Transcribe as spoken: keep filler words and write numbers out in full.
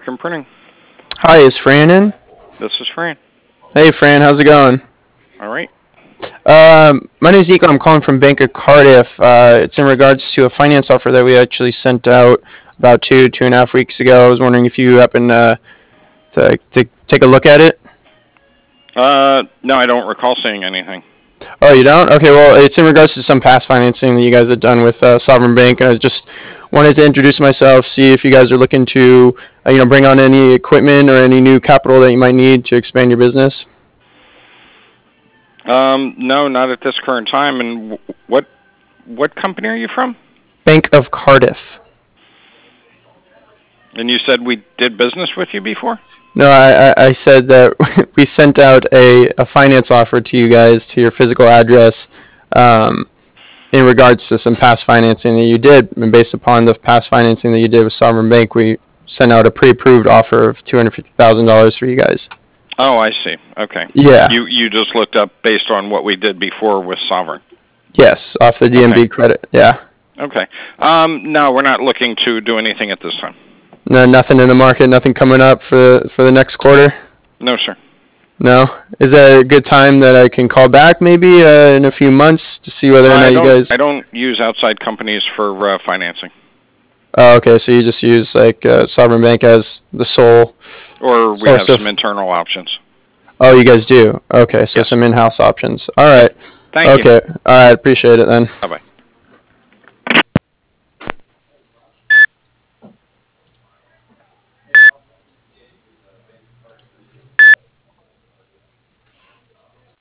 American Printing. Hi, is Fran in? This is Fran. Hey, Fran, how's it going? All right. Um, my name is Nico. I'm calling from Bank of Cardiff. Uh, it's in regards to a finance offer that we actually sent out about two, two and a half weeks ago. I was wondering if you happen uh, to, to take a look at it. Uh, no, I don't recall seeing anything. Oh, you don't? Okay, well, it's in regards to some past financing that you guys have done with uh, Sovereign Bank, and I just wanted to introduce myself, see if you guys are looking to, uh, you know, bring on any equipment or any new capital that you might need to expand your business. Um, no, not at this current time. And w- what what company are you from? Bank of Cardiff. And you said we did business with you before? No, I, I I said that we sent out a, a finance offer to you guys to your physical address um, in regards to some past financing that you did. And based upon the past financing that you did with Sovereign Bank, we sent out a pre-approved offer of two hundred fifty thousand dollars for you guys. Oh, I see. Okay. Yeah. You you just looked up based on what we did before with Sovereign. Yes, off the D M B Okay. credit. Yeah. Okay. Um, no, we're not looking to do anything at this time. No, nothing in the market, nothing coming up for for the next quarter? No, sir. No? Is that a good time that I can call back maybe uh, in a few months to see whether or not I you don't guys... I don't use outside companies for uh, financing. Oh, okay, so you just use like uh, Sovereign Bank as the sole Or we source have of... some internal options. Oh, you guys do? Okay, so Yes. some in-house options. All right. Thank you. Okay. All right, appreciate it then. Bye-bye.